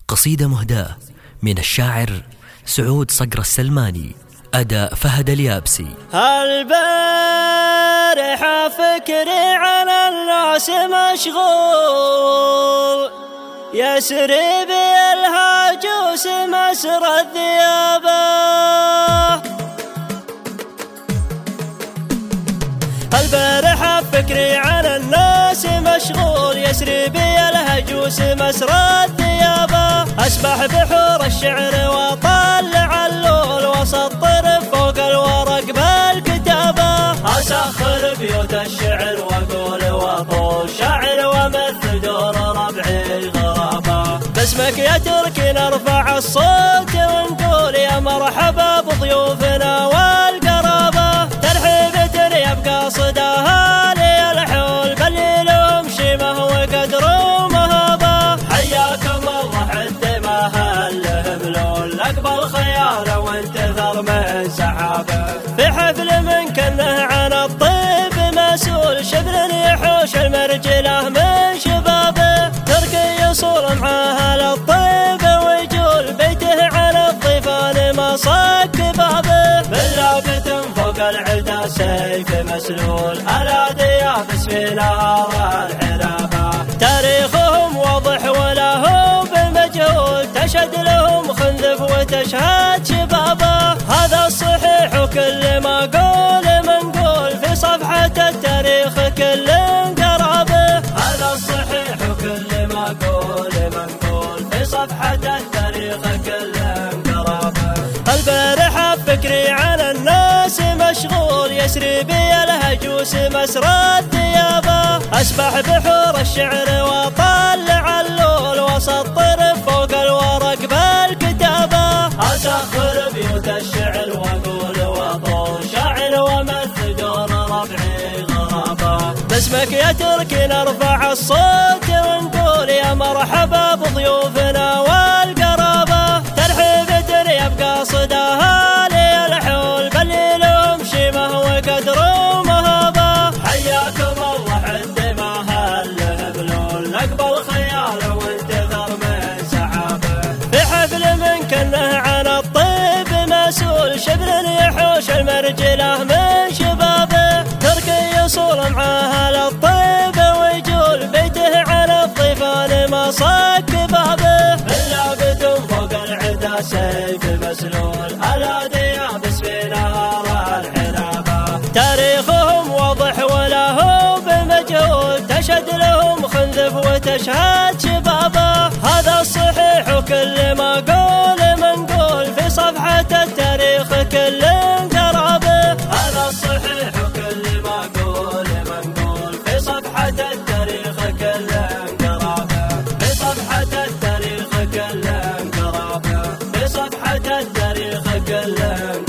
قصيدة مهداة من الشاعر سعود صقر السلماني، أداء فهد اليابسي. البارحة فكري على الناس مشغول، يسري بي الهاجوس مسر الذيابة. البارحة فكري على الناس مشغول، يسري بي الهجوس مسر الذيابة. أسبح بحور الشعر وطلع اللول، وسطر فوق الورق بالكتابة. أسخر بيوت الشعر وأقول وطول شعر، ومثل دور ربعي غرابة. باسمك يا تركي نرفع الصوت ونقول يا مرحبا بضيوفنا والقرابة. ترحيبة يبقى صداها لي الحول، بل لهم شيمة وقدر ومهابة. حياكم الله عد ما هلهم لول، اقبل خيار وانتثر من سحابه. في حفل من كنه عن الطيب مسؤول، شبل يحوش المرجله من شبابه. تركي يصول معاه للطيب ويجول، بيته على الضيفان ما صك بابه. باللابة فوق العدا سيف مسلول، ألا ديابس في نهار الحرابة. تاريخهم واضح ولا هو بمجهول، تشهد لهم خنذف وتشهد شبابه. هذا الصحيح وكل ما قول منقول، في صفحة التاريخ كل قرابه. هذا الصحيح وكل ما قول منقول، في صفحة التاريخ كل قرابه. البارحة فكري على الناس مشغول، يسري بي الهجوس مسر الذيابة. أسبح بحور الشعر وطلع اللول، وسطر فوق الورق بالكتابة. أسخر بيوت الشعر وأقول وطول شعر، ومثل دور ربعي غرابة. باسمك يا تركي نرفع الصوت ونقول يا مرحبا بضيوفنا والقرابة. ترحيبة يبقى صداها لي الحول، بل لهم شيمة وقدر ومهابة. حياكم الله عد ما هله بلول، اقبل خيال وانتثر من سحابه. في حفل من كنه عن الطيب مسؤول، شبل يحوش المرجله من شبابه. تركي يصول معاه للطيب ويجول، بيته على الضيفان ما صك بابه. باللابة فوق العدا سيف مسلول، ألا ديابس في نهار الحرابة. تاريخهم واضح ولا هو بمجهول، تشهد لهم خنذف وتشهد شبابه. هذا الصحيح وكل ما قول منقول، في صفحة التاريخ كل قرابه. هذا الصحيح وكل ما قول منقول، في صفحة التاريخ كل قرابه. في صفحة التاريخ كل قرابه. في صفحة التاريخ كل